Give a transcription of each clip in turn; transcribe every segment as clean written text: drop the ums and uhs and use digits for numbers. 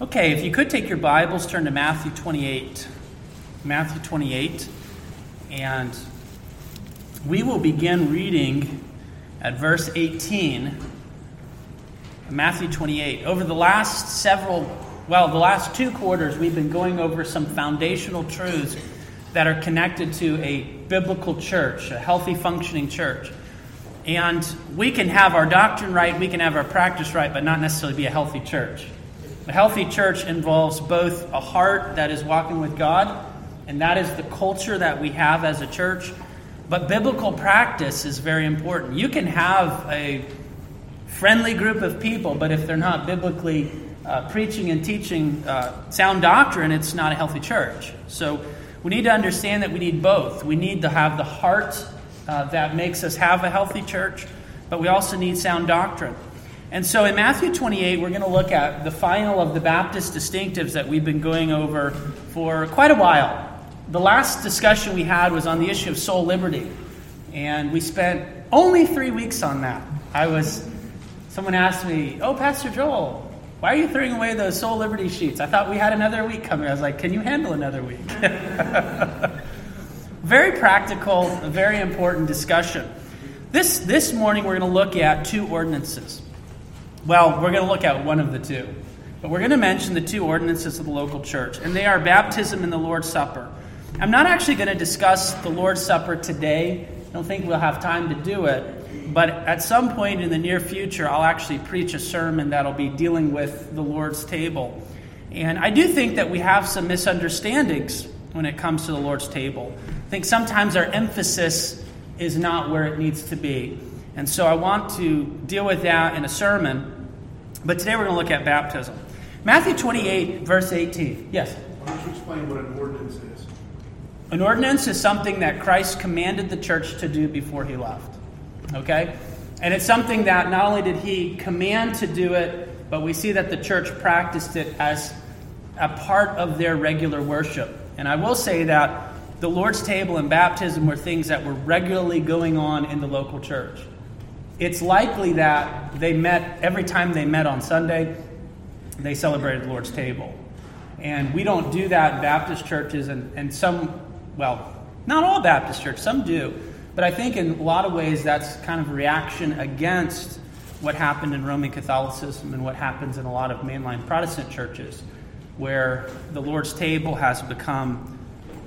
Okay, if you could take your Bibles, turn to Matthew 28. Matthew 28. And we will begin reading at verse 18. Matthew 28. Over the last the last two quarters, we've been going over some foundational truths that are connected to a biblical church, a healthy, functioning church. And we can have our doctrine right, we can have our practice right, but not necessarily be a healthy church. A healthy church involves both a heart that is walking with God, and that is the culture that we have as a church. But biblical practice is very important. You can have a friendly group of people, but if they're not biblically preaching and teaching sound doctrine, it's not a healthy church. So we need to understand that we need both. We need to have the heart that makes us have a healthy church, but we also need sound doctrine. And so in Matthew 28, we're going to look at the final of the Baptist distinctives that we've been going over for quite a while. The last discussion we had was on the issue of soul liberty, and we spent only 3 weeks on that. Someone asked me, "Oh, Pastor Joel, why are you throwing away those soul liberty sheets? I thought we had another week coming." I was like, "Can you handle another week?" Very practical, a very important discussion. This morning we're going to look at two ordinances. Well, we're going to look at one of the two. But we're going to mention the two ordinances of the local church, and they are baptism and the Lord's Supper. I'm not actually going to discuss the Lord's Supper today. I don't think we'll have time to do it. But at some point in the near future, I'll actually preach a sermon that'll be dealing with the Lord's table. And I do think that we have some misunderstandings when it comes to the Lord's table. I think sometimes our emphasis is not where it needs to be. And so I want to deal with that in a sermon. But today we're going to look at baptism. Matthew 28, verse 18. Yes? Why don't you explain what an ordinance is? An ordinance is something that Christ commanded the church to do before he left. Okay? And it's something that not only did he command to do it, but we see that the church practiced it as a part of their regular worship. And I will say that the Lord's table and baptism were things that were regularly going on in the local church. It's likely that every time they met on Sunday, they celebrated the Lord's table. And we don't do that in Baptist churches, and some, well, not all Baptist churches, some do. But I think in a lot of ways that's kind of a reaction against what happened in Roman Catholicism and what happens in a lot of mainline Protestant churches, where the Lord's table has become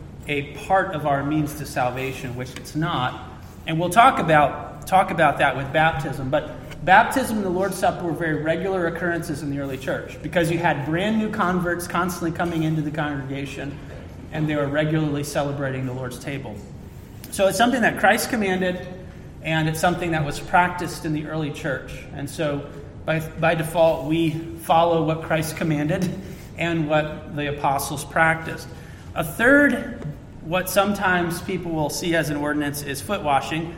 a part of our means to salvation, which it's not. And we'll talk about that with baptism. But baptism and the Lord's Supper were very regular occurrences in the early church because you had brand new converts constantly coming into the congregation, and they were regularly celebrating the Lord's table. So it's something that Christ commanded, and it's something that was practiced in the early church. And so by default, we follow what Christ commanded and what the apostles practiced. A third, what sometimes people will see as an ordinance, is foot washing.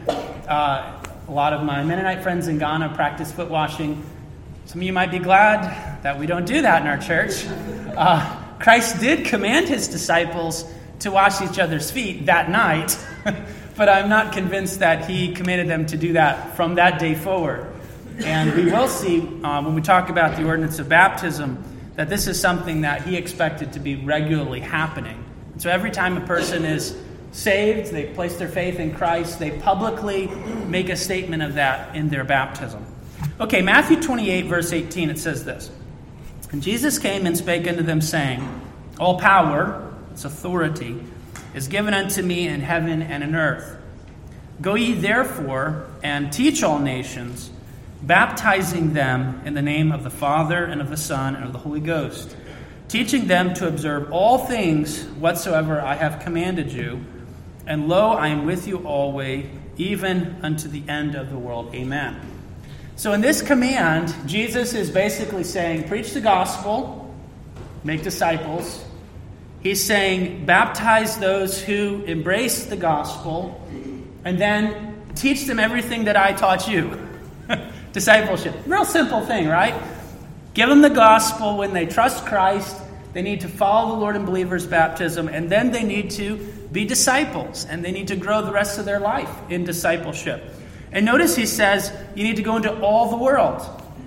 A lot of my Mennonite friends in Ghana practice foot washing. Some of you might be glad that we don't do that in our church. Christ did command his disciples to wash each other's feet that night, but I'm not convinced that he commanded them to do that from that day forward. And we will see when we talk about the ordinance of baptism that this is something that he expected to be regularly happening. So every time a person is saved, they place their faith in Christ, they publicly make a statement of that in their baptism. Okay, Matthew 28, verse 18, it says this. "And Jesus came and spake unto them, saying, All power," its authority, "is given unto me in heaven and in earth. Go ye therefore and teach all nations, baptizing them in the name of the Father and of the Son and of the Holy Ghost, teaching them to observe all things whatsoever I have commanded you. And lo, I am with you always, even unto the end of the world. Amen." So in this command, Jesus is basically saying, preach the gospel, make disciples. He's saying, baptize those who embrace the gospel, and then teach them everything that I taught you. Discipleship. Real simple thing, right? Give them the gospel. When they trust Christ, they need to follow the Lord in believers' baptism, and then they need to be disciples, and they need to grow the rest of their life in discipleship. And notice he says, you need to go into all the world.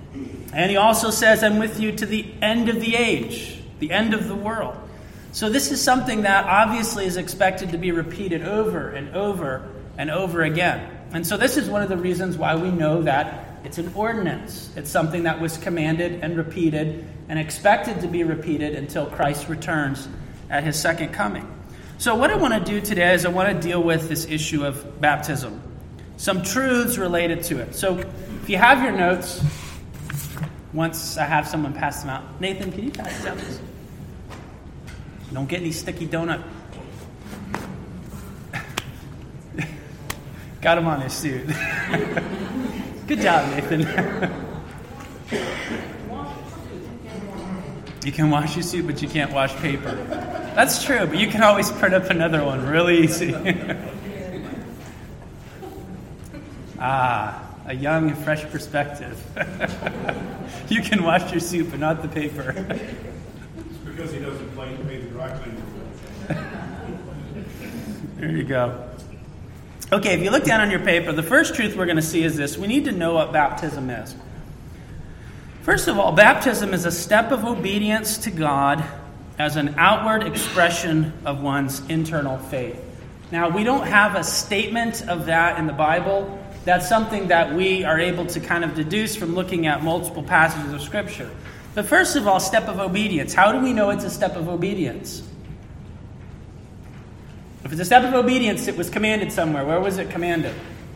And he also says, I'm with you to the end of the age, the end of the world. So this is something that obviously is expected to be repeated over and over and over again. And so this is one of the reasons why we know that it's an ordinance. It's something that was commanded and repeated and expected to be repeated until Christ returns at his second coming. So what I want to do today is I want to deal with this issue of baptism. Some truths related to it. So if you have your notes, once I have someone pass them out. Nathan, can you pass this out, please? Don't get any sticky donut. Got him on his suit. Good job, Nathan. You can wash your suit, but you can't wash paper. That's true, but you can always print up another one really easy. A young and fresh perspective. You can wash your suit, but not the paper. It's because he doesn't pay the dry cleaner. There you go. Okay, if you look down on your paper, the first truth we're going to see is this. We need to know what baptism is. First of all, baptism is a step of obedience to God as an outward expression of one's internal faith. Now, we don't have a statement of that in the Bible. That's something that we are able to kind of deduce from looking at multiple passages of Scripture. But first of all, step of obedience. How do we know it's a step of obedience? If it's a step of obedience, it was commanded somewhere. Where was it commanded?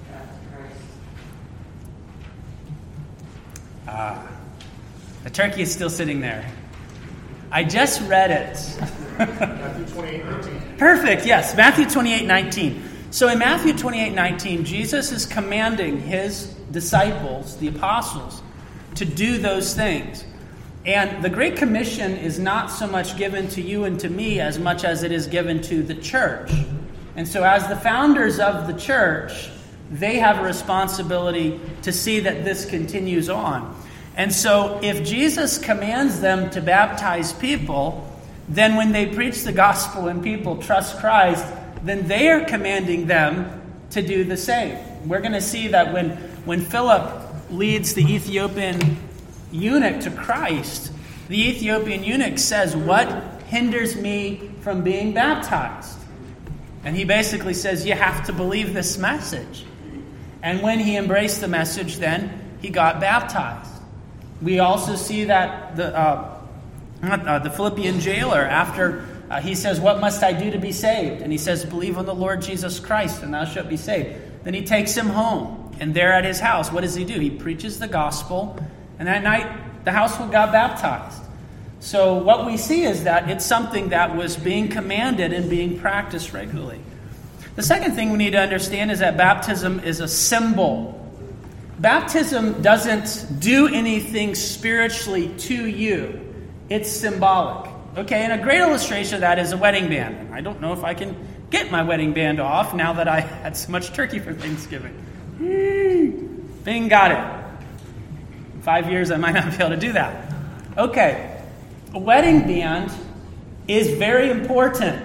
The turkey is still sitting there. I just read it. Matthew 28:19. Perfect, yes. Matthew 28:19. So in Matthew 28:19, Jesus is commanding his disciples, the apostles, to do those things. And the Great Commission is not so much given to you and to me as much as it is given to the church. And so as the founders of the church, they have a responsibility to see that this continues on. And so if Jesus commands them to baptize people, then when they preach the gospel and people trust Christ, then they are commanding them to do the same. We're going to see that when Philip leads the Ethiopian eunuch to Christ, the Ethiopian eunuch says, "What hinders me from being baptized?" And he basically says, you have to believe this message. And when he embraced the message, then he got baptized. We also see that the Philippian jailer, after he says, "What must I do to be saved?" And he says, "Believe on the Lord Jesus Christ, and thou shalt be saved." Then he takes him home. And there at his house, what does he do? He preaches the gospel. And that night, the household got baptized. So what we see is that it's something that was being commanded and being practiced regularly. The second thing we need to understand is that baptism is a symbol. Baptism doesn't do anything spiritually to you. It's symbolic. Okay, and a great illustration of that is a wedding band. I don't know if I can get my wedding band off now that I had so much turkey for Thanksgiving. Bing, got it. In 5 years, I might not be able to do that. Okay, a wedding band is very important,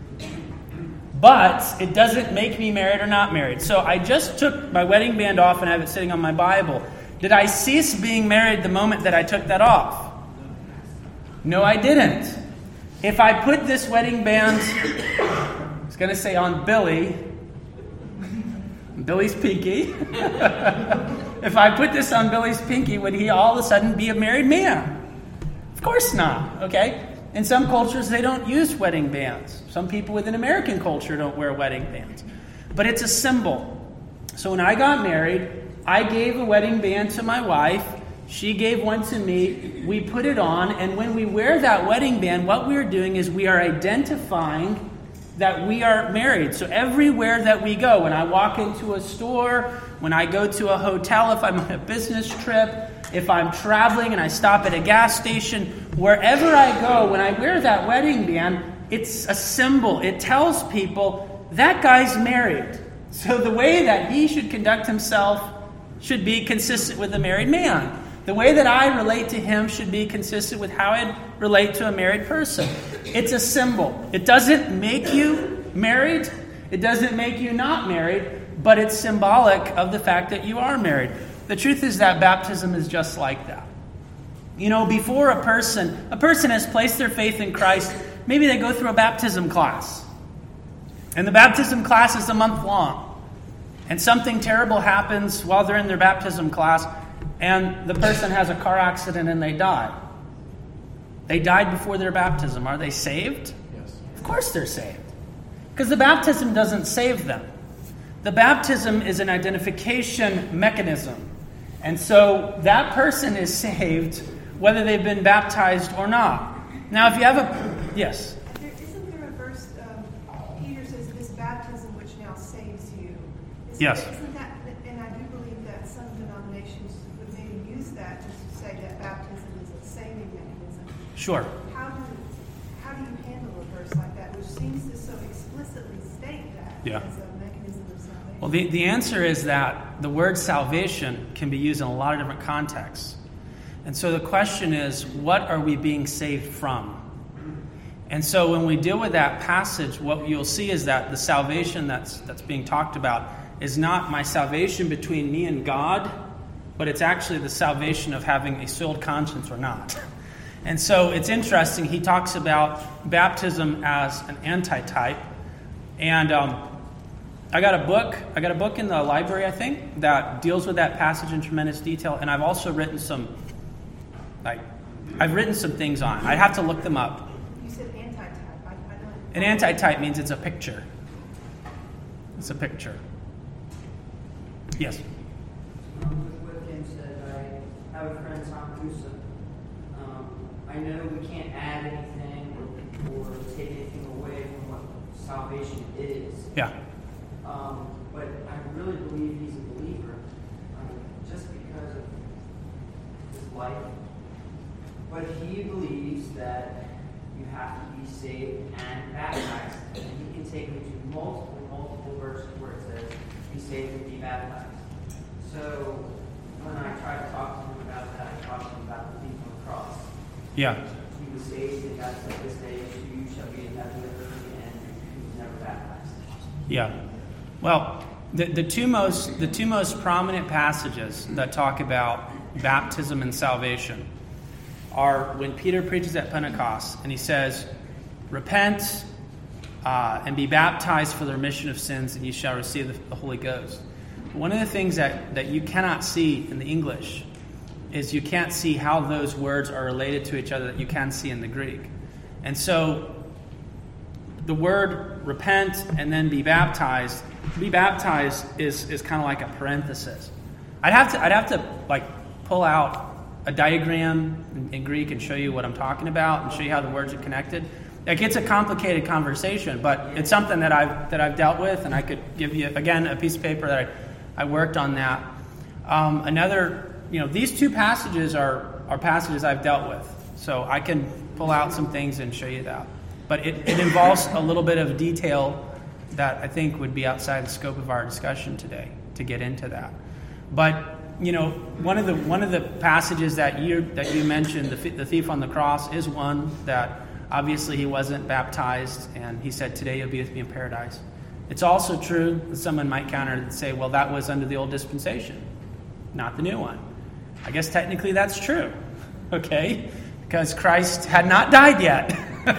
but it doesn't make me married or not married. So I just took my wedding band off and have it sitting on my Bible. Did I cease being married the moment that I took that off? No, I didn't. If I put this wedding band, I was going to say on Billy's pinky. If I put this on Billy's pinky, would he all of a sudden be a married man? Of course not, okay? In some cultures, they don't use wedding bands. Some people within American culture don't wear wedding bands. But it's a symbol. So when I got married, I gave a wedding band to my wife. She gave one to me. We put it on. And when we wear that wedding band, what we're doing is we are identifying that we are married. So everywhere that we go, when I walk into a store, when I go to a hotel, if I'm on a business trip, if I'm traveling and I stop at a gas station, wherever I go, when I wear that wedding band, it's a symbol. It tells people that guy's married. So the way that he should conduct himself should be consistent with a married man. The way that I relate to him should be consistent with how I'd relate to a married person. It's a symbol. It doesn't make you married. It doesn't make you not married, but it's symbolic of the fact that you are married. The truth is that baptism is just like that. Before a person has placed their faith in Christ, maybe they go through a baptism class. And the baptism class is a month long. And something terrible happens while they're in their baptism class, and the person has a car accident and they die. They died before their baptism. Are they saved? Yes. Of course they're saved. Because the baptism doesn't save them. The baptism is an identification mechanism. And so that person is saved whether they've been baptized or not. Now, if you have a... Yes? Isn't there a verse, Peter says, this baptism which now saves you? Yes. Isn't that, and I do believe that some denominations would maybe use that to say that baptism is a saving mechanism. Sure. How do you handle a verse like that, which seems to so explicitly state that as a mechanism of salvation? Well, the answer is that the word salvation can be used in a lot of different contexts. And so the question is, what are we being saved from? And so when we deal with that passage, what you'll see is that the salvation that's being talked about is not my salvation between me and God, but it's actually the salvation of having a soiled conscience or not. And so it's interesting. He talks about baptism as an antitype. And I got a book in the library, I think, that deals with that passage in tremendous detail. And I've also written some things on it. I'd have to look them up. You said antitype. I know. An antitype means it's a picture. It's a picture. Yes? With what Kim said, I have a friend, Tom Kusa. I know we can't add anything or take anything away from what salvation is. Yeah. But I really believe he's a believer, just because of his life. But he believes that you have to be saved and baptized. And he can take me to multiple verses where it says, be saved and be baptized. So when I tried to talk to him about that, I talked to him about the thief on the cross. Yeah. He was saved, and God said, this day you shall be in heaven with me, and he was never baptized. Yeah. Well, the two most prominent passages that talk about baptism and salvation are when Peter preaches at Pentecost, and he says, repent and be baptized for the remission of sins, and you shall receive the Holy Ghost. One of the things that you cannot see in the English is you can't see how those words are related to each other that you can see in the Greek. And so the word repent and then be baptized is kind of like a parenthesis. I'd have to like pull out a diagram in Greek and show you what I'm talking about and show you how the words are connected. Like, it's a complicated conversation, but it's something that I've dealt with, and I could give you again a piece of paper that I worked on that. These two passages are passages I've dealt with, so I can pull out some things and show you that. But it involves a little bit of detail that I think would be outside the scope of our discussion today to get into that. But one of the passages that you mentioned, the thief on the cross, is one that obviously he wasn't baptized, and he said, "Today you'll be with me in paradise." It's also true that someone might counter and say, "Well, that was under the old dispensation, not the new one." I guess technically that's true, okay, because Christ had not died yet.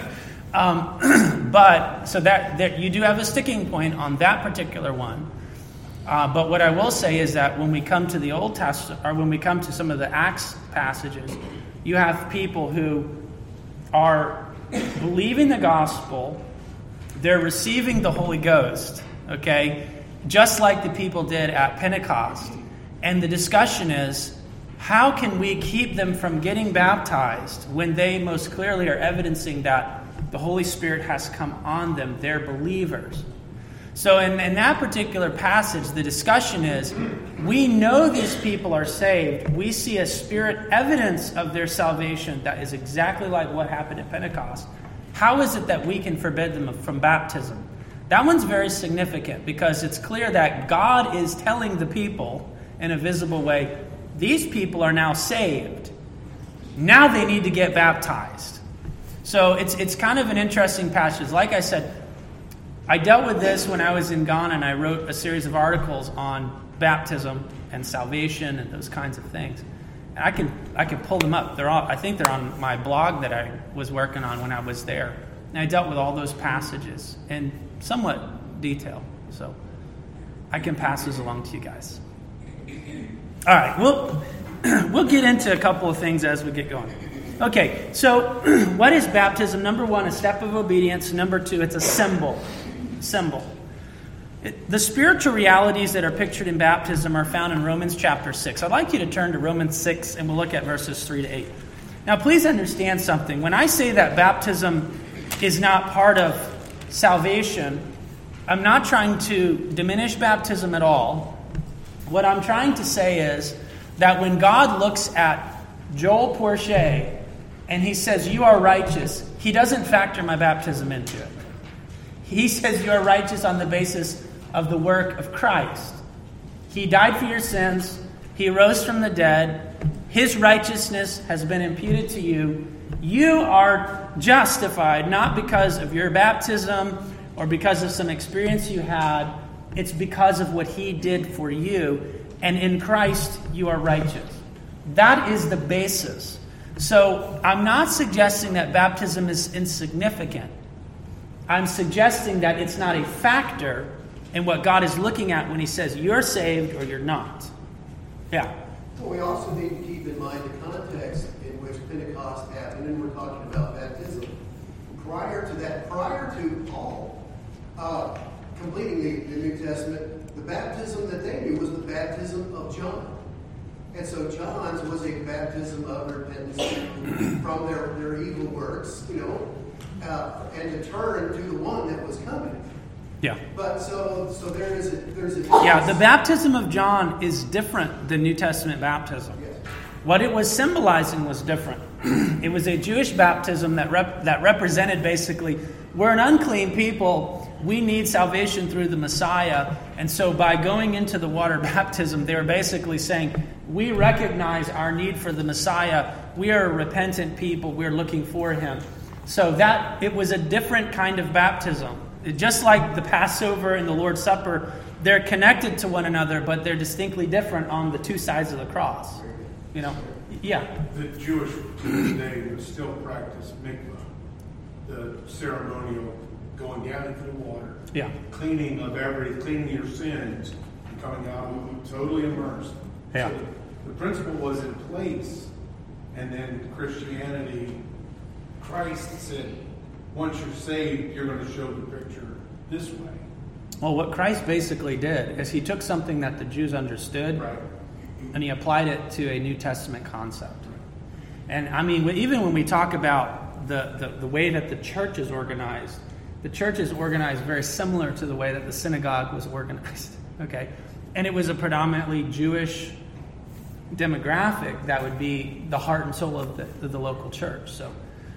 But so that you do have a sticking point on that particular one. But what I will say is that when we come to the Old Testament, or when we come to some of the Acts passages, you have people who are believing the gospel, they're receiving the Holy Ghost, okay, just like the people did at Pentecost. And the discussion is, how can we keep them from getting baptized when they most clearly are evidencing that the Holy Spirit has come on them? They're believers. So in that particular passage, the discussion is, we know these people are saved. We see a spirit evidence of their salvation that is exactly like what happened at Pentecost. How is it that we can forbid them from baptism? That one's very significant because it's clear that God is telling the people in a visible way, these people are now saved. Now they need to get baptized. So it's kind of an interesting passage. Like I said, I dealt with this when I was in Ghana, and I wrote a series of articles on baptism and salvation and those kinds of things. I can pull them up. I think they're on my blog that I was working on when I was there. And I dealt with all those passages in somewhat detail. So I can pass those along to you guys. All right, we'll get into a couple of things as we get going. Okay, so what is baptism? Number one, a step of obedience. Number two, it's a symbol. The spiritual realities that are pictured in baptism are found in Romans chapter 6. I'd like you to turn to Romans 6, and we'll look at verses 3 to 8. Now, please understand something. When I say that baptism is not part of salvation, I'm not trying to diminish baptism at all. What I'm trying to say is that when God looks at Joel Porcher and he says, you are righteous, he doesn't factor my baptism into it. He says you are righteous on the basis of the work of Christ. He died for your sins. He rose from the dead. His righteousness has been imputed to you. You are justified not because of your baptism or because of some experience you had. It's because of what he did for you. And in Christ, you are righteous. That is the basis. So I'm not suggesting that baptism is insignificant. I'm suggesting that it's not a factor in what God is looking at when he says you're saved or you're not. Yeah. So we also need to keep in mind the context in which Pentecost happened, and we're talking about baptism. Prior to Paul completing the New Testament, the baptism that they knew was the baptism of John. And so John's was a baptism of repentance from their evil works, and to turn to the one that was coming. Yeah. But so there's a difference. Yeah, the baptism of John is different than New Testament baptism. Yes. What it was symbolizing was different. It was a Jewish baptism that represented basically, we're an unclean people. We need salvation through the Messiah. And so by going into the water baptism, they were basically saying, we recognize our need for the Messiah. We are a repentant people. We're looking for him. So that it was a different kind of baptism. Just like the Passover and the Lord's Supper, they're connected to one another, but they're distinctly different on the two sides of the cross. Yeah. The Jewish today would still practice mikvah, the ceremonial going down into the water, cleaning your sins, and coming out totally immersed. Yeah. So the principle was in place, and then Christianity, Christ said, once you're saved, you're going to show the picture this way. Well, what Christ basically did is he took something that the Jews understood, right, and he applied it to a New Testament concept. And I mean, even when we talk about the way that the church is organized very similar to the way that the synagogue was organized. Okay, and it was a predominantly Jewish demographic that would be the heart and soul of the local church. So.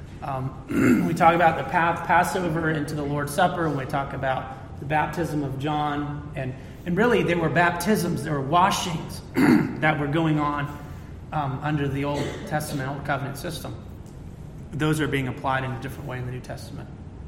We talk about the Passover into the Lord's Supper, when we talk about the baptism of John, and really there were baptisms, there were washings that were going on under the Old Testament, Old Covenant system. Those are being applied in a different way in the New Testament.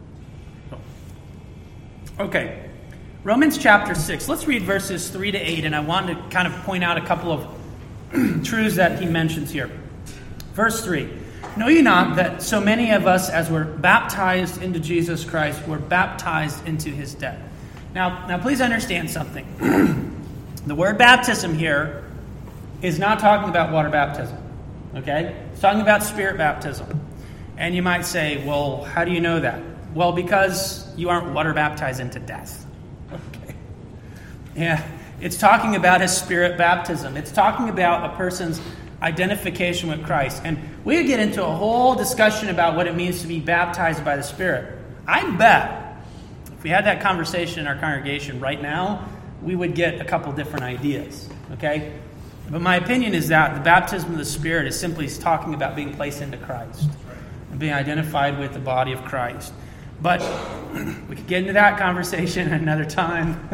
Okay, Romans chapter 6. Let's read verses 3 to 8, and I want to kind of point out a couple of truths that he mentions here. Verse 3. Know ye not that so many of us as were baptized into Jesus Christ were baptized into his death? Now please understand something. The word baptism here is not talking about water baptism. Okay? It's talking about spirit baptism. And you might say, well, how do you know that? Well, because you aren't water baptized into death. Okay. Yeah. It's talking about his spirit baptism. It's talking about a person's identification with Christ. And we could get into a whole discussion about what it means to be baptized by the Spirit. I bet if we had that conversation in our congregation right now, we would get a couple different ideas. Okay? But my opinion is that the baptism of the Spirit is simply talking about being placed into Christ and being identified with the body of Christ. But we could get into that conversation another time.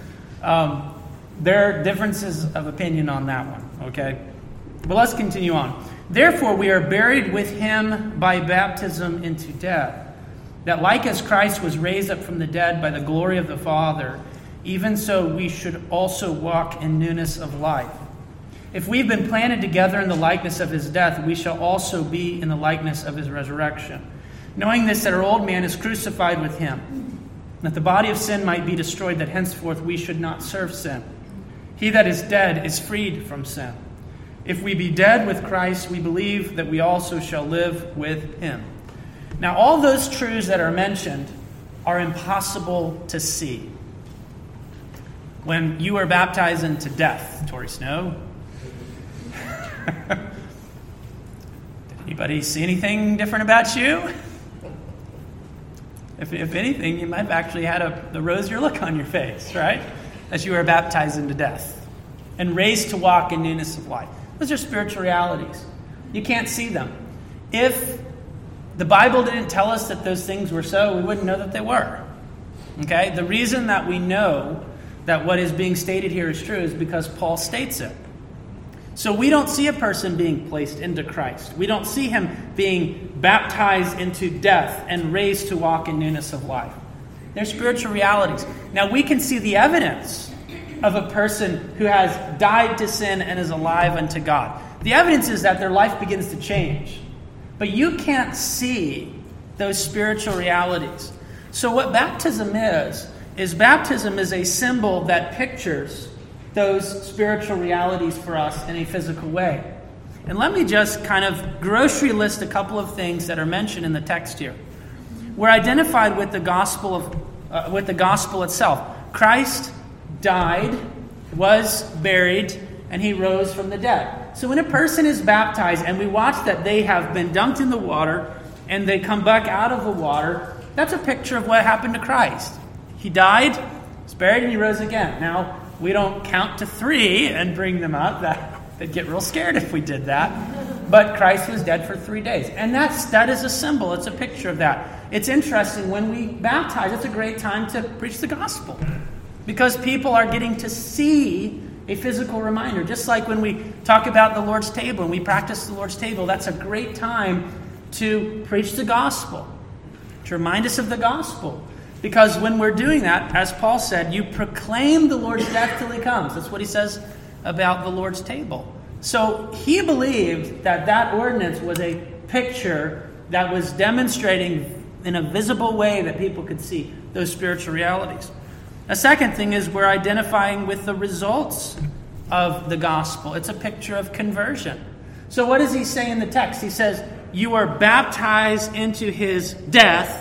There are differences of opinion on that one. Okay? But let's continue on. Therefore, we are buried with him by baptism into death, that like as Christ was raised up from the dead by the glory of the Father, even so we should also walk in newness of life. If we've been planted together in the likeness of his death, we shall also be in the likeness of his resurrection. Knowing this, that our old man is crucified with him, that the body of sin might be destroyed, that henceforth we should not serve sin. He that is dead is freed from sin. If we be dead with Christ, we believe that we also shall live with him. Now, all those truths that are mentioned are impossible to see. When you were baptized into death, Tori Snow, did anybody see anything different about you? If anything, you might have actually had the rosier look on your face, right? As you were baptized into death and raised to walk in newness of life. Those are spiritual realities. You can't see them. If the Bible didn't tell us that those things were so, we wouldn't know that they were. Okay? The reason that we know that what is being stated here is true is because Paul states it. So we don't see a person being placed into Christ. We don't see him being baptized into death and raised to walk in newness of life. They're spiritual realities. Now we can see the evidence of a person who has died to sin and is alive unto God. The evidence is that their life begins to change. But you can't see those spiritual realities. So what baptism is baptism is a symbol that pictures those spiritual realities for us in a physical way. And let me just kind of grocery list a couple of things that are mentioned in the text here. We're identified with the gospel itself. Christ died, was buried, and he rose from the dead. So when a person is baptized and we watch that they have been dunked in the water and they come back out of the water, that's a picture of what happened to Christ. He died, was buried, and he rose again. Now, we don't count to 3 and bring them up. They'd get real scared if we did that. But Christ was dead for 3 days. And that is a symbol. It's a picture of that. It's interesting. When we baptize, it's a great time to preach the gospel. Because people are getting to see a physical reminder. Just like when we talk about the Lord's table and we practice the Lord's table, that's a great time to preach the gospel. To remind us of the gospel. Because when we're doing that, as Paul said, you proclaim the Lord's death till he comes. That's what he says about the Lord's table. So he believed that ordinance was a picture that was demonstrating in a visible way that people could see those spiritual realities. A second thing is we're identifying with the results of the gospel. It's a picture of conversion. So what does he say in the text? He says, you are baptized into his death,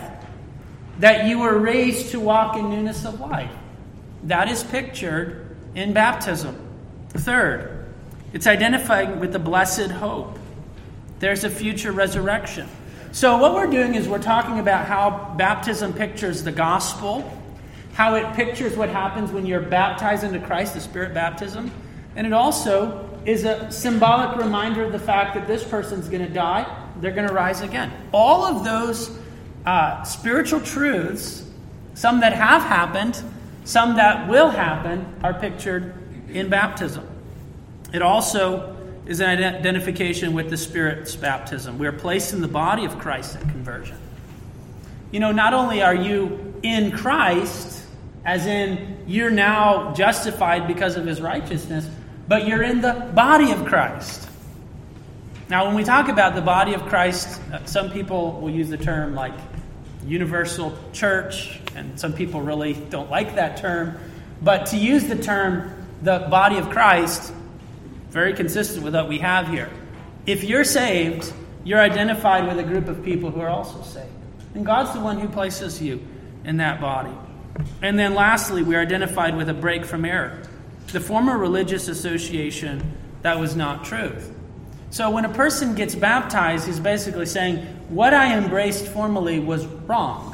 that you were raised to walk in newness of life. That is pictured in baptism. Third, it's identifying with the blessed hope. There's a future resurrection. So what we're doing is we're talking about how baptism pictures the gospel, how it pictures what happens when you're baptized into Christ, the Spirit baptism, and it also is a symbolic reminder of the fact that this person's going to die, they're going to rise again. All of those spiritual truths, some that have happened, some that will happen, are pictured in baptism. It also is an identification with the Spirit's baptism. We are placed in the body of Christ at conversion. You know, not only are you in Christ, as in you're now justified because of his righteousness, but you're in the body of Christ. Now, when we talk about the body of Christ, some people will use the term like universal church, and some people really don't like that term. But to use the term the body of Christ, very consistent with what we have here. If you're saved, you're identified with a group of people who are also saved. And God's the one who places you in that body. And then lastly, we're identified with a break from error. The former religious association that was not truth. So when a person gets baptized, he's basically saying, what I embraced formerly was wrong.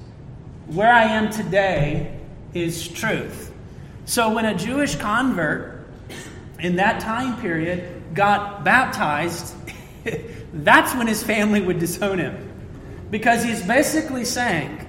Where I am today is truth. So when a Jewish convert in that time period got baptized, that's when his family would disown him. Because he's basically saying,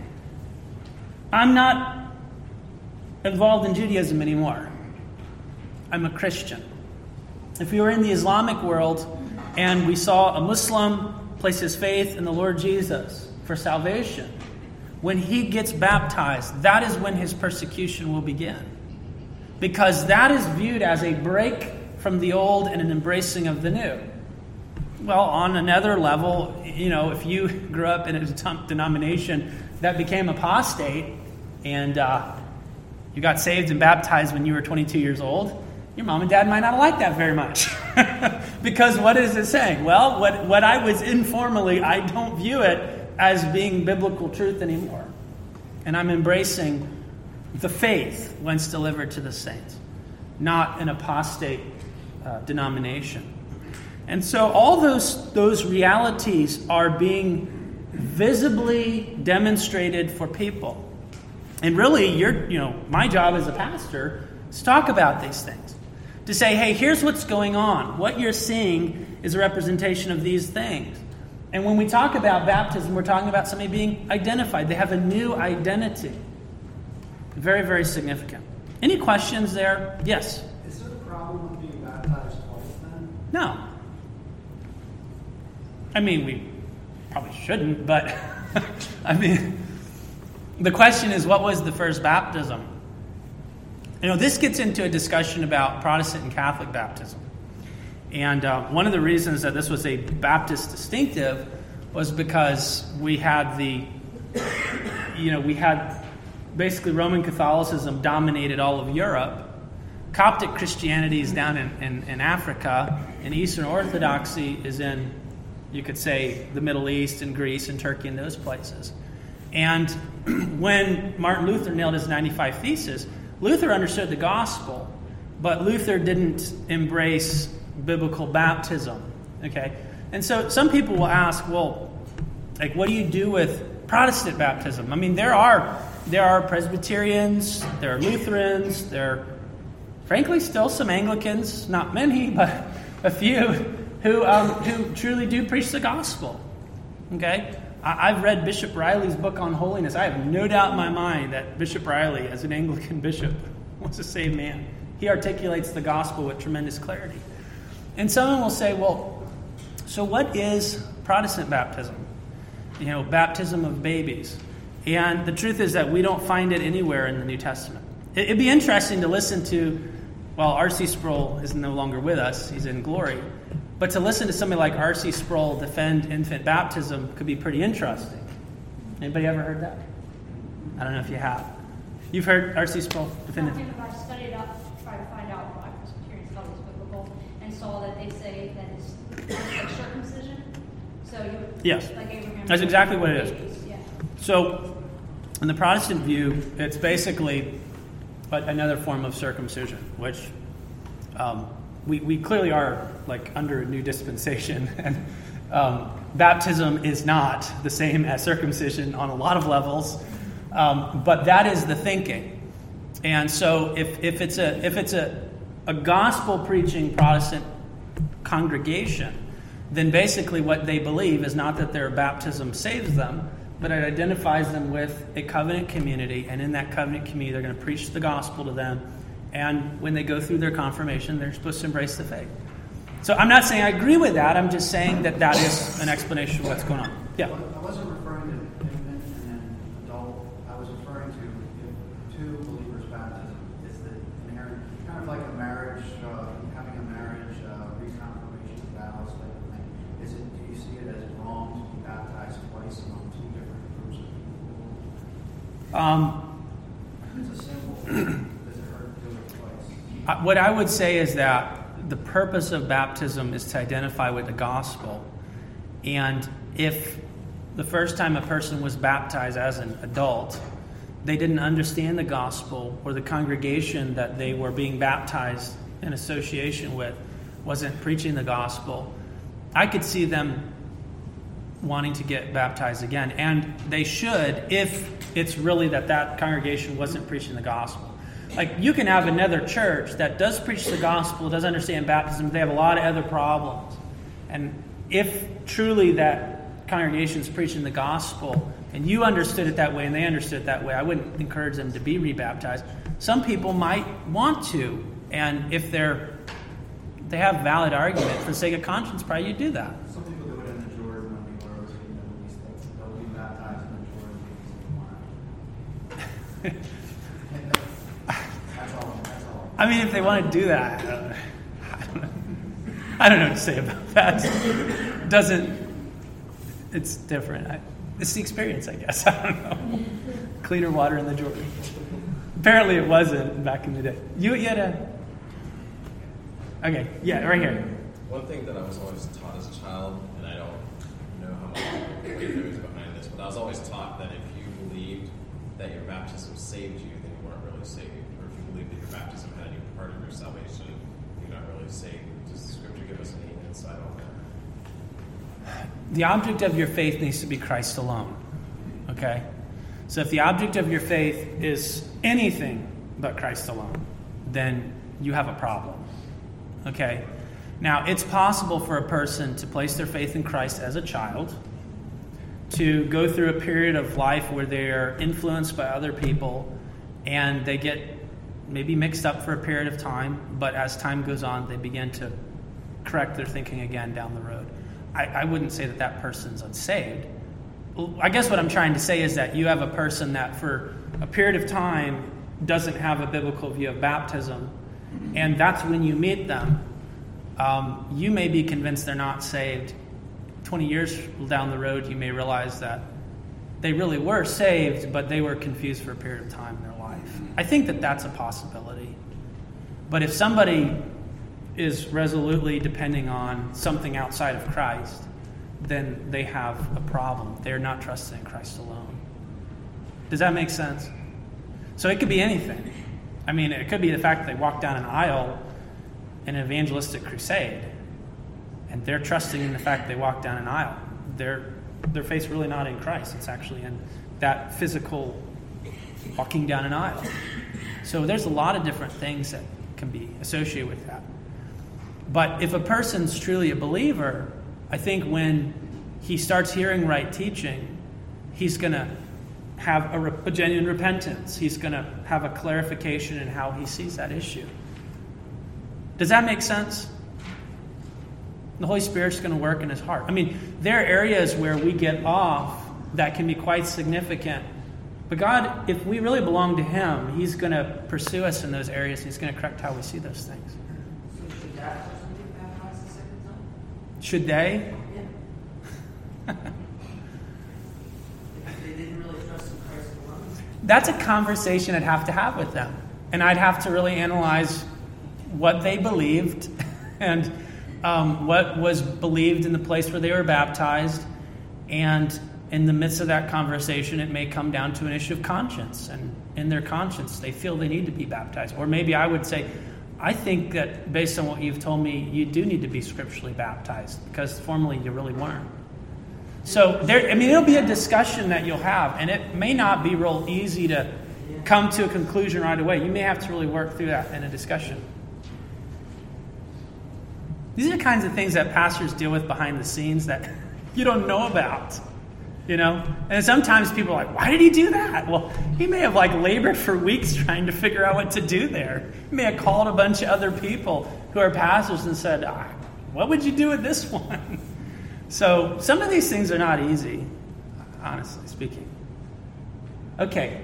I'm not involved in Judaism anymore. I'm a Christian. If we were in the Islamic world and we saw a Muslim place his faith in the Lord Jesus for salvation, when he gets baptized, that is when his persecution will begin. Because that is viewed as a break from the old and an embracing of the new. Well, on another level, if you grew up in a denomination that became apostate and you got saved and baptized when you were 22 years old, your mom and dad might not like that very much. Because what is it saying? Well, what I was informally, I don't view it as being biblical truth anymore. And I'm embracing the faith once delivered to the saints, not an apostate denomination. And so all those realities are being visibly demonstrated for people. And really, my job as a pastor is to talk about these things. To say, hey, here's what's going on. What you're seeing is a representation of these things. And when we talk about baptism, we're talking about somebody being identified. They have a new identity. Very, very significant. Any questions there? Yes? Is there a problem with being baptized twice then? No. I mean, we probably shouldn't, but the question is, what was the first baptism? This gets into a discussion about Protestant and Catholic baptism. And one of the reasons that this was a Baptist distinctive was because we had basically Roman Catholicism dominated all of Europe. Coptic Christianity is down in Africa, and Eastern Orthodoxy is in, you could say, the Middle East and Greece and Turkey and those places. And when Martin Luther nailed his 95 Theses, Luther understood the gospel, but Luther didn't embrace biblical baptism. Okay? And so some people will ask, well, what do you do with Protestant baptism? I mean, there are Presbyterians, there are Lutherans, there are, frankly, still some Anglicans, not many, but a few, who truly do preach the gospel. Okay? I've read Bishop Riley's book on holiness. I have no doubt in my mind that Bishop Riley, as an Anglican bishop, was a saved man. He articulates the gospel with tremendous clarity. And someone will say, well, so what is Protestant baptism? Baptism of babies. And the truth is that we don't find it anywhere in the New Testament. It'd be interesting to listen to, R.C. Sproul is no longer with us. He's in glory. But to listen to somebody like R.C. Sproul defend infant baptism could be pretty interesting. Anybody ever heard that? I don't know if you have. You've heard R.C. Sproul defend it? I studied up to try to find out why Presbyterians thought it was biblical, and saw that they say that it's like circumcision. So yes, like Abraham. That's exactly what it is. Yeah. So, in the Protestant view, it's basically another form of circumcision, which we clearly are under a new dispensation, and baptism is not the same as circumcision on a lot of levels, but that is the thinking. And so, if it's a gospel preaching Protestant congregation, then basically what they believe is not that their baptism saves them, but it identifies them with a covenant community, and in that covenant community they're going to preach the gospel to them, and when they go through their confirmation, they're supposed to embrace the faith. So I'm not saying I agree with that, I'm just saying that is an explanation of what's going on. Yeah? I wasn't referring to infant and then adult. I was referring to if two believers' baptism is the inherent, kind of like a marriage, having a marriage, reconfirmation of vows type of thing. Do you see it as wrong to be baptized twice among two different groups of people? It's a symbol. Does it hurt to do it twice? What I would say is that the purpose of baptism is to identify with the gospel. And if the first time a person was baptized as an adult, they didn't understand the gospel, or the congregation that they were being baptized in association with wasn't preaching the gospel, I could see them wanting to get baptized again. And they should, if it's really that congregation wasn't preaching the gospel. You can have another church that does preach the gospel, does understand baptism, but they have a lot of other problems. And if truly that congregation is preaching the gospel, and you understood it that way and they understood it that way, I wouldn't encourage them to be rebaptized. Some people might want to, and if they have valid argument for the sake of conscience, probably you do that. Some people do it in the Jordan when people are receiving the least. They'll be baptized in the Jordan because they want to. That's all. I mean, if they want to do that, I don't I don't know what to say about that. It's different. It's the experience, I guess. I don't know. Cleaner water in the Jordan. Apparently it wasn't back in the day. You had a... Okay, yeah, right here. One thing that I was always taught as a child, and I don't know how much there is behind this, but I was always taught that if you believed that your baptism saved you, then you weren't really saved. Or if you believed that your baptism had any part of your salvation, you're not really saved. Does the scripture give us any insight on that? The object of your faith needs to be Christ alone. Okay? So if the object of your faith is anything but Christ alone, then you have a problem. Okay? Now, it's possible for a person to place their faith in Christ as a child, to go through a period of life where they are influenced by other people, and they get maybe mixed up for a period of time, but as time goes on, they begin to correct their thinking again down the road. I wouldn't say that person's unsaved. I guess what I'm trying to say is that you have a person that for a period of time doesn't have a biblical view of baptism, and that's when you meet them. You may be convinced they're not saved. 20 years down the road, you may realize that they really were saved, but they were confused for a period of time in their life. I think that's a possibility. But if somebody is resolutely depending on something outside of Christ, then they have a problem. They're not trusting in Christ alone. Does that make sense? So it could be anything. I mean, it could be the fact that they walk down an aisle in an evangelistic crusade, and they're trusting in the fact they walk down an aisle. Their faith's really not in Christ. It's actually in that physical walking down an aisle. So there's a lot of different things that can be associated with that. But if a person's truly a believer, I think when he starts hearing right teaching, he's going to have a genuine repentance. He's going to have a clarification in how he sees that issue. Does that make sense? The Holy Spirit's going to work in his heart. I mean, there are areas where we get off that can be quite significant. But God, if we really belong to Him, He's going to pursue us in those areas. He's going to correct how we see those things. So should that person get baptized the second time? Should they? Yeah. If they didn't really trust in Christ alone? That's a conversation I'd have to have with them. And I'd have to really analyze what they believed and what was believed in the place where they were baptized. And in the midst of that conversation, it may come down to an issue of conscience. And in their conscience, they feel they need to be baptized. Or maybe I would say, I think that based on what you've told me, you do need to be scripturally baptized, because formerly you really weren't. So it'll be a discussion that you'll have, and it may not be real easy to come to a conclusion right away. You may have to really work through that in a discussion. These are the kinds of things that pastors deal with behind the scenes that you don't know about, you know? And sometimes people are like, why did he do that? Well, he may have labored for weeks trying to figure out what to do there. He may have called a bunch of other people who are pastors and said, what would you do with this one? So some of these things are not easy, honestly speaking. Okay.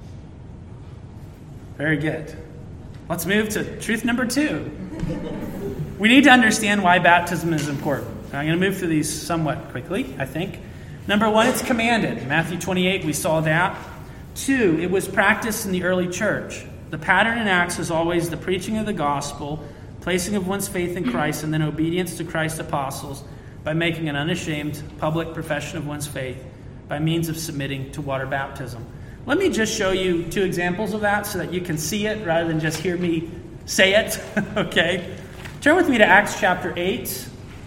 Very good. Let's move to truth number 2. We need to understand why baptism is important. I'm going to move through these somewhat quickly, I think. Number 1, it's commanded. Matthew 28, we saw that. 2, it was practiced in the early church. The pattern in Acts is always the preaching of the gospel, placing of one's faith in Christ, and then obedience to Christ's apostles by making an unashamed public profession of one's faith by means of submitting to water baptism. Let me just show you 2 examples of that so that you can see it rather than just hear me say it. Okay? Turn with me to Acts chapter 8.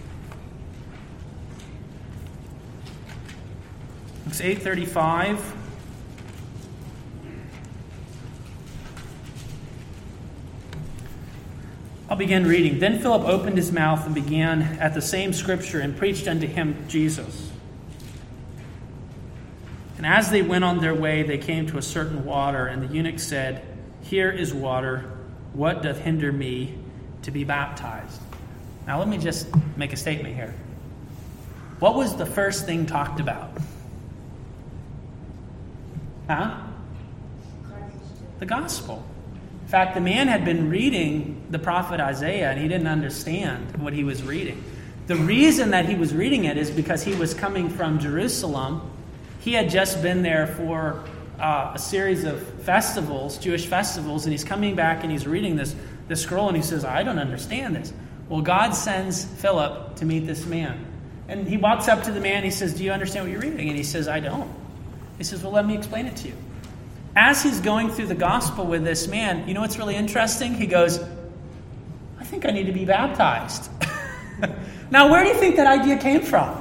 It's 8:35. I'll begin reading. Then Philip opened his mouth and began at the same scripture and preached unto him Jesus. And as they went on their way, they came to a certain water, and the eunuch said, Here is water. What doth hinder me to be baptized? Now let me just make a statement here. What was the first thing talked about? The gospel. In fact, the man had been reading the prophet Isaiah, and he didn't understand what he was reading. The reason that he was reading it is because he was coming from Jerusalem. He had just been there for a series of festivals, Jewish festivals, and he's coming back and he's reading this scroll, and he says, I don't understand this. Well, God sends Philip to meet this man. And he walks up to the man, he says, do you understand what you're reading? And he says, I don't. He says, well, let me explain it to you. As he's going through the gospel with this man, you know what's really interesting? He goes, I think I need to be baptized. Now, where do you think that idea came from?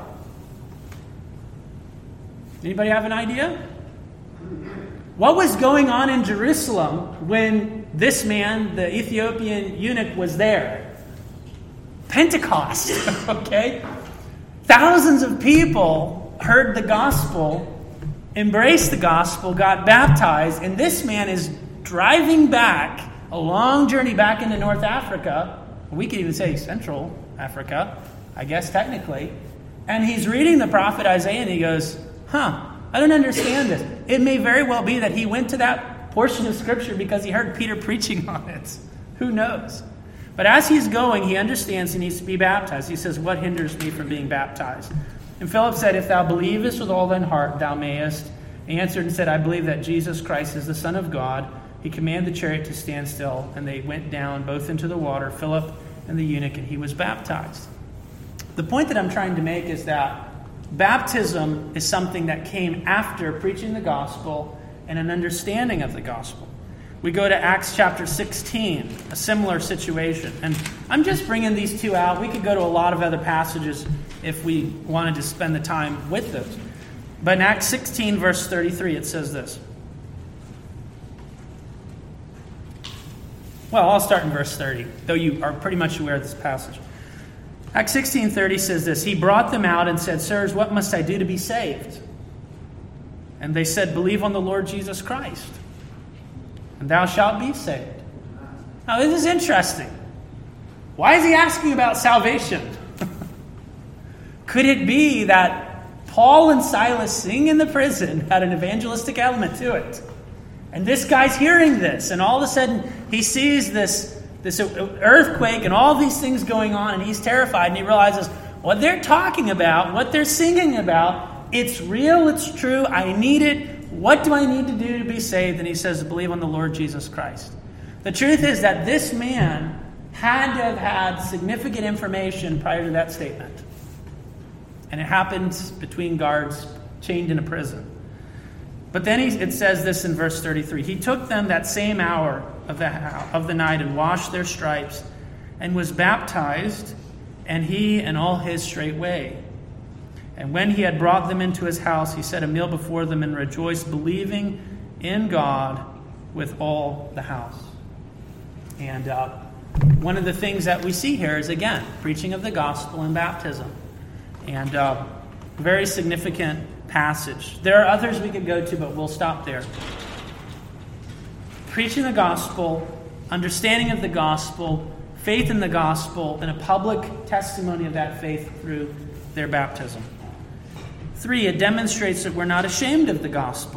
Anybody have an idea? What was going on in Jerusalem when this man, the Ethiopian eunuch, was there? Pentecost, okay? Thousands of people heard the gospel, embraced the gospel, got baptized, and this man is driving back, a long journey back into North Africa. We could even say Central Africa, I guess technically. And he's reading the prophet Isaiah, and he goes, I don't understand this. It may very well be that he went to that portion of Scripture because he heard Peter preaching on it. Who knows? But as he's going, he understands he needs to be baptized. He says, what hinders me from being baptized? And Philip said, if thou believest with all thine heart, thou mayest. He answered and said, I believe that Jesus Christ is the Son of God. He commanded the chariot to stand still, and they went down both into the water, Philip and the eunuch, and he was baptized. The point that I'm trying to make is that baptism is something that came after preaching the gospel and an understanding of the gospel. We go to Acts chapter 16, a similar situation. And I'm just bringing these two out. We could go to a lot of other passages if we wanted to spend the time with those. But in Acts 16, verse 33, it says this. Well, I'll start in verse 30, though you are pretty much aware of this passage. Acts 16:30 says this, he brought them out and said, sirs, what must I do to be saved? And they said, believe on the Lord Jesus Christ, and thou shalt be saved. Now, this is interesting. Why is he asking about salvation? Could it be that Paul and Silas singing in the prison had an evangelistic element to it? And this guy's hearing this, and all of a sudden he sees this earthquake and all these things going on, and he's terrified, and he realizes what they're talking about, what they're singing about, it's real, it's true, I need it. What do I need to do to be saved? And he says, believe on the Lord Jesus Christ. The truth is that this man had to have had significant information prior to that statement. And it happened between guards chained in a prison. But then it says this in verse 33. He took them that same hour of the night and washed their stripes and was baptized, and he and all his straightway. And when he had brought them into his house, he set a meal before them and rejoiced, believing in God with all the house. And one of the things that we see here is, again, preaching of the gospel and baptism. And very significant passage. There are others we could go to, but we'll stop there. Preaching the gospel, understanding of the gospel, faith in the gospel, and a public testimony of that faith through their baptism. 3, it demonstrates that we're not ashamed of the gospel.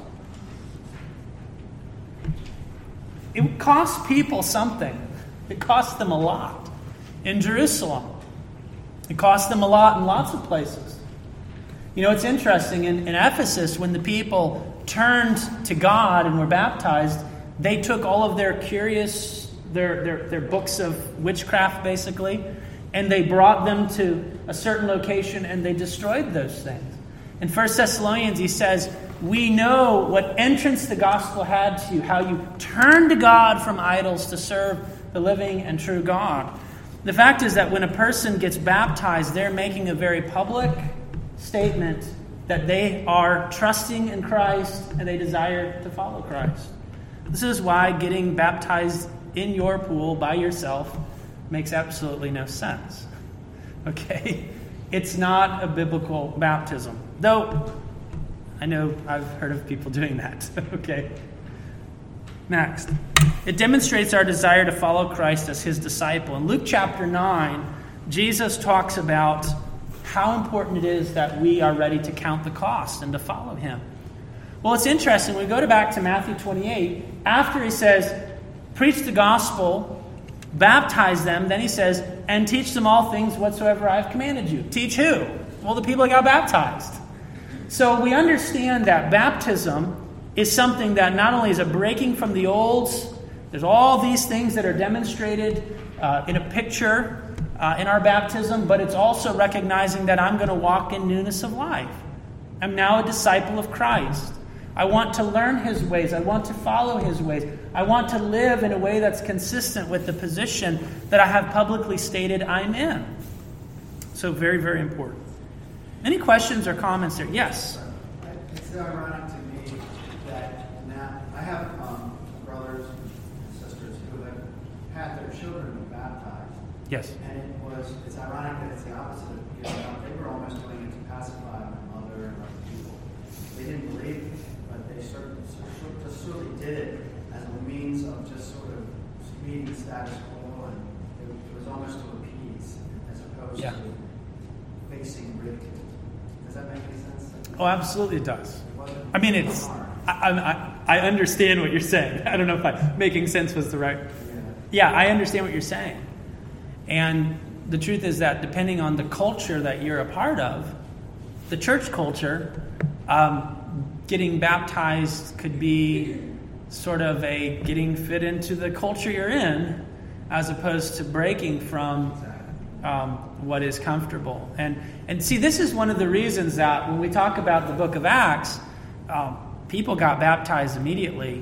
It cost people something. It cost them a lot. In Jerusalem, it cost them a lot in lots of places. You know, it's interesting. In Ephesus, when the people turned to God and were baptized, they took all of their their books of witchcraft, basically, and they brought them to a certain location and they destroyed those things. In 1 Thessalonians, he says, we know what entrance the gospel had to you, how you turned to God from idols to serve the living and true God. The fact is that when a person gets baptized, they're making a very public statement that they are trusting in Christ and they desire to follow Christ. This is why getting baptized in your pool by yourself makes absolutely no sense. Okay? It's not a biblical baptism. Though, I know I've heard of people doing that. Okay? Next. It demonstrates our desire to follow Christ as his disciple. In Luke chapter 9, Jesus talks about how important it is that we are ready to count the cost and to follow him. Well, it's interesting. We go back to Matthew 28. After he says, preach the gospel, baptize them, then he says, and teach them all things whatsoever I have commanded you. Teach who? Well, the people that got baptized. So we understand that baptism is something that not only is a breaking from the olds, there's all these things that are demonstrated in a picture in our baptism, but it's also recognizing that I'm going to walk in newness of life. I'm now a disciple of Christ. I want to learn his ways. I want to follow his ways. I want to live in a way that's consistent with the position that I have publicly stated I'm in. So very, very important. Any questions or comments there? Yes? It's ironic to me that now I have brothers and sisters who have had their children baptized. Yes. And it's ironic that it's the opposite of they were almost doing it to pacify my mother and other people. They didn't believe it, but they certainly did it as a means of just sort of meeting status quo, and it was almost to appease as opposed to facing ridicule. Does that make any sense? Oh, absolutely it does. I mean, it's. I understand what you're saying. I don't know if making sense was the right. Yeah, I understand what you're saying. And the truth is that depending on the culture that you're a part of, the church culture, getting baptized could be sort of a getting fit into the culture you're in, as opposed to breaking from what is comfortable. And see, this is one of the reasons that when we talk about the book of Acts, people got baptized immediately.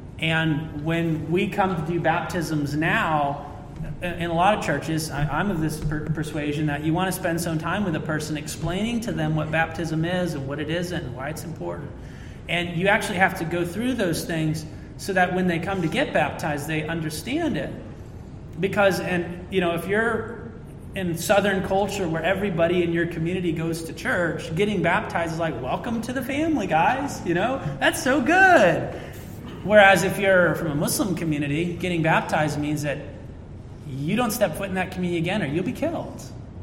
And when we come to do baptisms now, in a lot of churches, I'm of this persuasion that you want to spend some time with a person explaining to them what baptism is and what it isn't and why it's important. And you actually have to go through those things so that when they come to get baptized, they understand it. Because, if you're in Southern culture where everybody in your community goes to church, getting baptized is like, welcome to the family, guys. That's so good. Whereas if you're from a Muslim community, getting baptized means that you don't step foot in that community again or you'll be killed.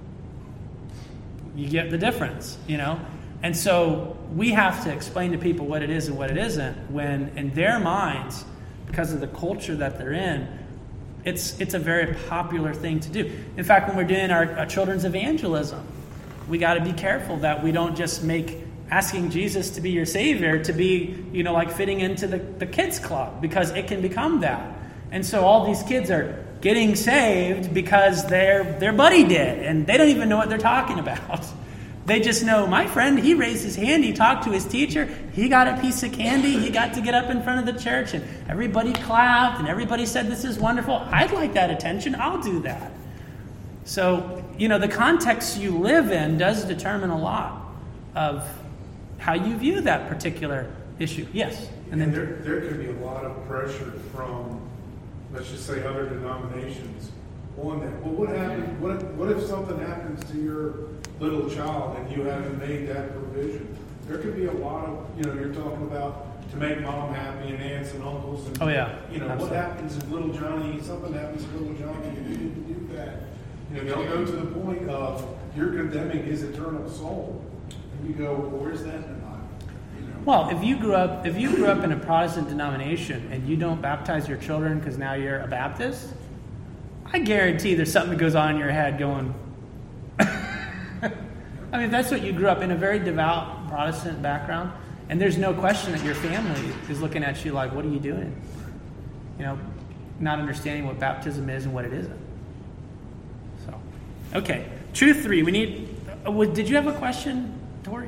You get the difference, And so we have to explain to people what it is and what it isn't when in their minds, because of the culture that they're in, it's a very popular thing to do. In fact, when we're doing our children's evangelism, we got to be careful that we don't just make asking Jesus to be your Savior to be, like fitting into the kids club, because it can become that. And so all these kids are getting saved because their buddy did, and they don't even know what they're talking about. They just know, my friend, he raised his hand, he talked to his teacher, he got a piece of candy, he got to get up in front of the church, and everybody clapped, and everybody said, this is wonderful. I'd like that attention, I'll do that. So, the context you live in does determine a lot of how you view that particular issue. Yes? And then there could be a lot of pressure from, let's just say, other denominations on that. Well, what if something happens to your little child and you haven't made that provision? There could be a lot of, you're talking about to make mom happy and aunts and uncles. And, what happens if little Johnny, something happens to little Johnny and you didn't do that? They'll go to the point of you're condemning his eternal soul. And you go, well, where's that in the Bible? Well, if you grew up in a Protestant denomination and you don't baptize your children because now you're a Baptist, I guarantee there's something that goes on in your head going, I mean, that's what you grew up in, a very devout Protestant background, and there's no question that your family is looking at you like, what are you doing? Not understanding what baptism is and what it isn't. So, okay. Truth 3. We need... did you have a question, Tori?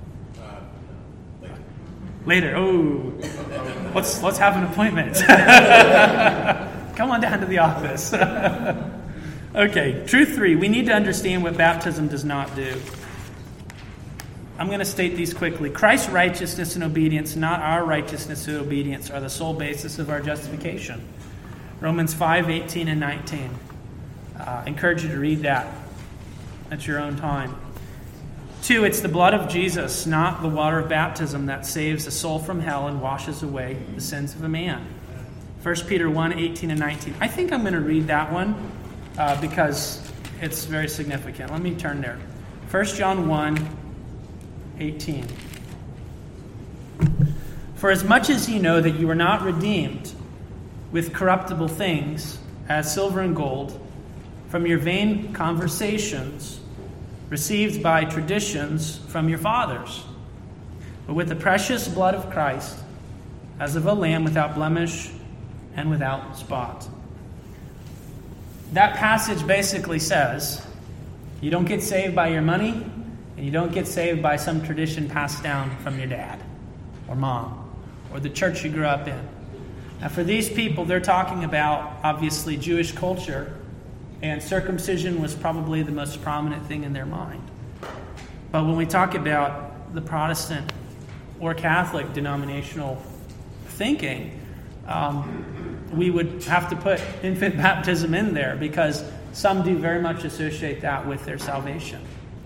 Later. Oh, let's have an appointment. Come on down to the office. Okay, truth 3. We need to understand what baptism does not do. I'm going to state these quickly. Christ's righteousness and obedience, not our righteousness and obedience, are the sole basis of our justification. Romans 5:18 and 19. I encourage you to read that at your own time. 2, it's the blood of Jesus, not the water of baptism, that saves a soul from hell and washes away the sins of a man. 1 Peter 1:18 and 19. I think I'm going to read that one because it's very significant. Let me turn there. 1 John 1:18. For as much as you know that you were not redeemed with corruptible things, as silver and gold, from your vain conversations received by traditions from your fathers, but with the precious blood of Christ, as of a lamb without blemish and without spot. That passage basically says, you don't get saved by your money, and you don't get saved by some tradition passed down from your dad or mom or the church you grew up in. Now, for these people, they're talking about, obviously, Jewish culture, and circumcision was probably the most prominent thing in their mind. But when we talk about the Protestant or Catholic denominational thinking, we would have to put infant baptism in there because some do very much associate that with their salvation.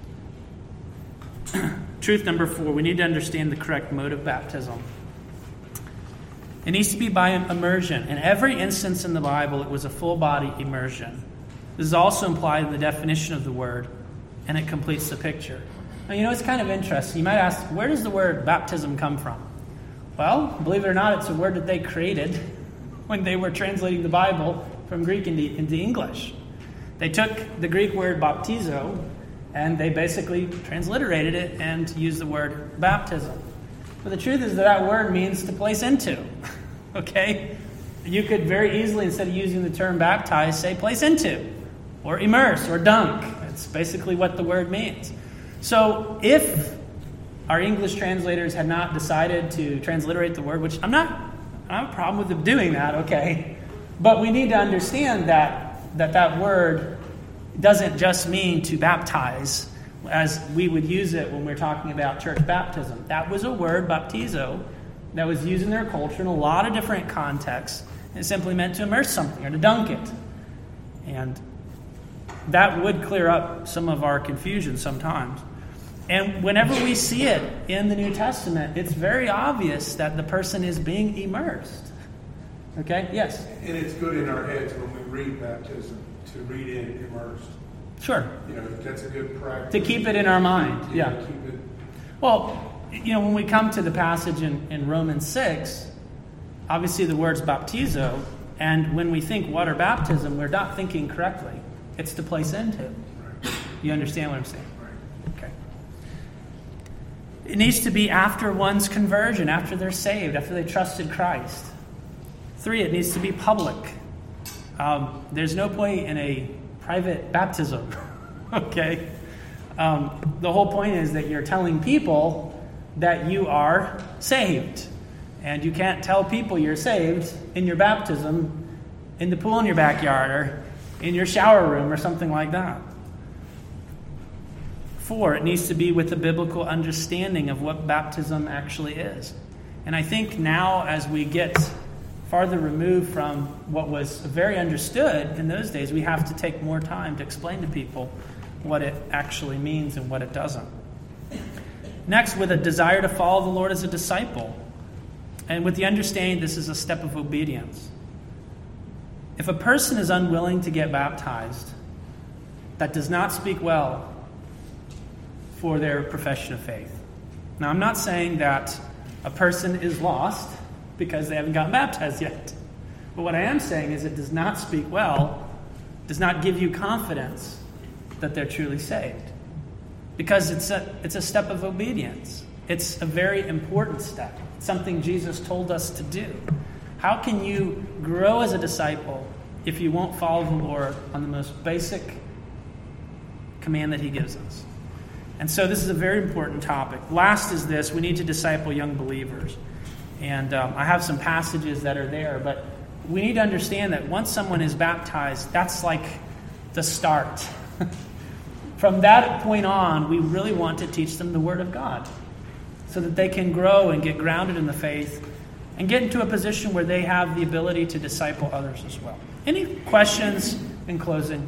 Truth number 4, we need to understand the correct mode of baptism. It needs to be by immersion. In every instance in the Bible, it was a full-body immersion. This is also implied in the definition of the word, and it completes the picture. Now, it's kind of interesting. You might ask, where does the word baptism come from? Well, believe it or not, it's a word that they created when they were translating the Bible from Greek into English. They took the Greek word baptizo, and they basically transliterated it and used the word baptism. But the truth is that word means to place into. Okay? You could very easily, instead of using the term baptize, say place into, or immerse, or dunk. That's basically what the word means. So if our English translators had not decided to transliterate the word, which I don't have a problem with them doing that, okay? But we need to understand that word doesn't just mean to baptize, as we would use it when we're talking about church baptism. That was a word, baptizo, that was used in their culture in a lot of different contexts. It simply meant to immerse something or to dunk it. And that would clear up some of our confusion sometimes. And whenever we see it in the New Testament, it's very obvious that the person is being immersed. Okay? Yes? And it's good in our heads when we read baptism to read it immersed. Sure. That's a good practice. To keep it in our mind. Yeah. Keep it. Well, when we come to the passage in Romans 6, obviously the word's baptizo, and when we think water baptism, we're not thinking correctly. It's to place into. Right. You understand what I'm saying? Right. Okay. It needs to be after one's conversion, after they're saved, after they trusted Christ. 3, it needs to be public. There's no point in a private baptism. Okay? The whole point is that you're telling people that you are saved. And you can't tell people you're saved in your baptism, in the pool in your backyard, or in your shower room, or something like that. 4, it needs to be with a biblical understanding of what baptism actually is. And I think now, as we get farther removed from what was very understood in those days, we have to take more time to explain to people what it actually means and what it doesn't. Next, with a desire to follow the Lord as a disciple, and with the understanding this is a step of obedience. If a person is unwilling to get baptized, that does not speak well for their profession of faith. Now, I'm not saying that a person is lost because they haven't gotten baptized yet. But what I am saying is it does not speak well, does not give you confidence that they're truly saved. Because it's a step of obedience. It's a very important step. It's something Jesus told us to do. How can you grow as a disciple if you won't follow the Lord on the most basic command that he gives us? And so this is a very important topic. Last is this: we need to disciple young believers. And I have some passages that are there, but we need to understand that once someone is baptized, that's like the start. From that point on, we really want to teach them the Word of God so that they can grow and get grounded in the faith and get into a position where they have the ability to disciple others as well. Any questions in closing?